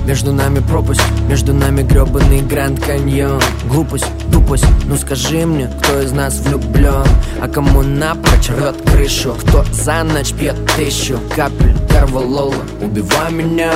Между нами пропасть, между нами гребаный Гранд Каньон. Глупость, тупость, ну скажи мне, кто из нас влюблен? А кому напрочь рвет крышу? Кто за ночь пьет 1000 капель корвалола? Убивай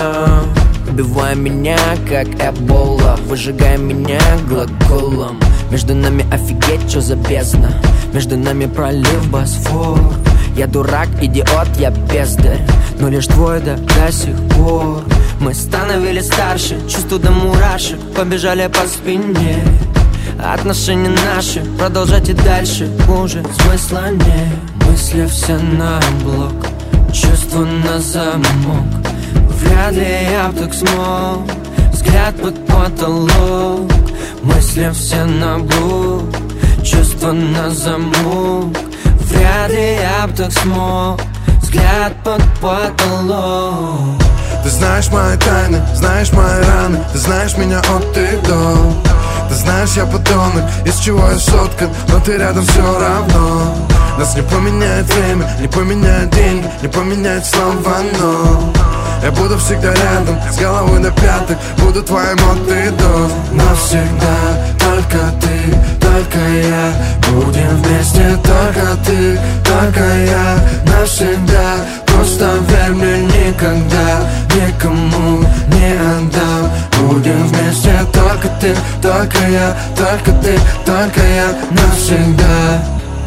меня, как эбола. Выжигай меня глаголом. Между нами офигеть, что за бездна. Между нами пролив Босфор. Я дурак, идиот, я бездарь, но лишь твой до сих пор. Мы становились старше, чувства до мурашек побежали по спине. Отношения наши продолжать и дальше уже смысла нет. Мысли все на блок, чувства на замок. Вряд ли я б так смог, взгляд под потолок. Мысли все на блок, чувства на замок. Вряд ли я б так смог, взгляд под потолок. Ты знаешь мои тайны, знаешь мои раны. Ты знаешь меня от и до. Ты знаешь, я подонок, из чего я соткан, но ты рядом все равно. Нас не поменяет время, не поменяет деньги, не поменяет слова, но я буду всегда рядом, с головы до пяток. Буду твоим от и до. Навсегда, только ты, только я. Будем вместе, только ты, только я. Навсегда, просто верь мне, никогда никому не отдам. Будем вместе, только ты, только я. Только ты, только я. Навсегда.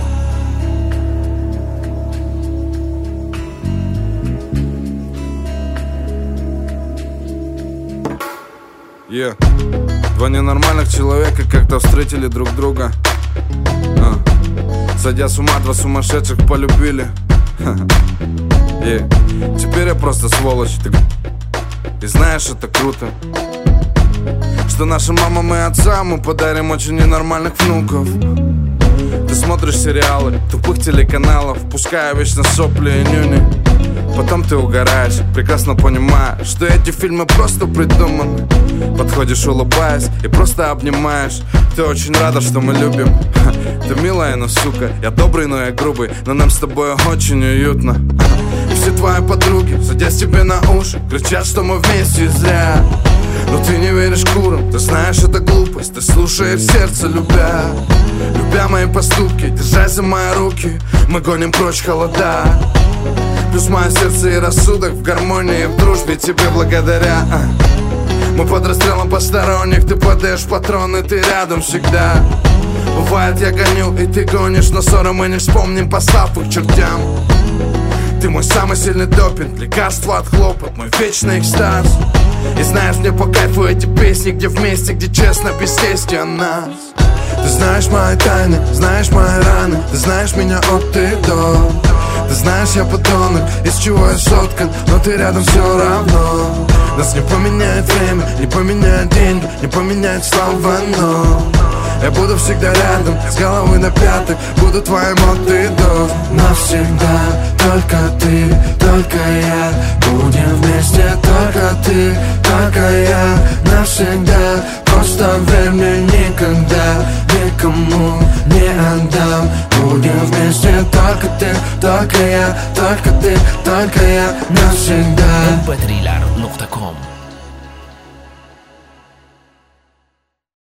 Два ненормальных человека как-то встретили друг друга. Сойдя с ума, два сумасшедших полюбили. Теперь я просто сволочь. И знаешь, это круто, что нашим мамам и отцам мы подарим очень ненормальных внуков. Ты смотришь сериалы тупых телеканалов, пуская вечно сопли и нюни. Потом ты угораешь, прекрасно понимая, что эти фильмы просто придуманы. Подходишь, улыбаясь, и просто обнимаешь. Ты очень рада, что мы любим. Ты милая, но сука, я добрый, но я грубый. Но нам с тобой очень уютно. И все твои подруги, садясь тебе на уши, кричат, что мы вместе зря. Но ты не веришь курам, ты знаешь, это глупость. Ты слушаешь сердце, любя мои поступки, держась за мои руки. Мы гоним прочь холода. Плюс мое сердце и рассудок в гармонии, в дружбе тебе благодаря. Мы под расстрелом посторонних, ты подаешь патроны, ты рядом всегда. Бывает, я гоню, и ты гонишь, но ссоры мы не вспомним, послав их чертям. Ты мой самый сильный допинг, лекарство от хлопот, мой вечный экстаз. И знаешь, мне по кайфу эти песни, где вместе, где честно, без чести о нас. Ты знаешь мои тайны, знаешь мои раны. Ты знаешь меня от и до. Ты знаешь, я подонок, из чего я соткан, но ты рядом все равно. Нас не поменяет время, не поменяет деньги, не поменяет слова, но я буду всегда рядом, с головы до пяток. Буду твоим от и до. Навсегда, только ты, только я. Будем вместе, только ты, только я. Навсегда, просто верь мне, никогда никому не отдам. Будем вместе, только ты, только я. Только ты, только я. Навсегда. mp3lar.com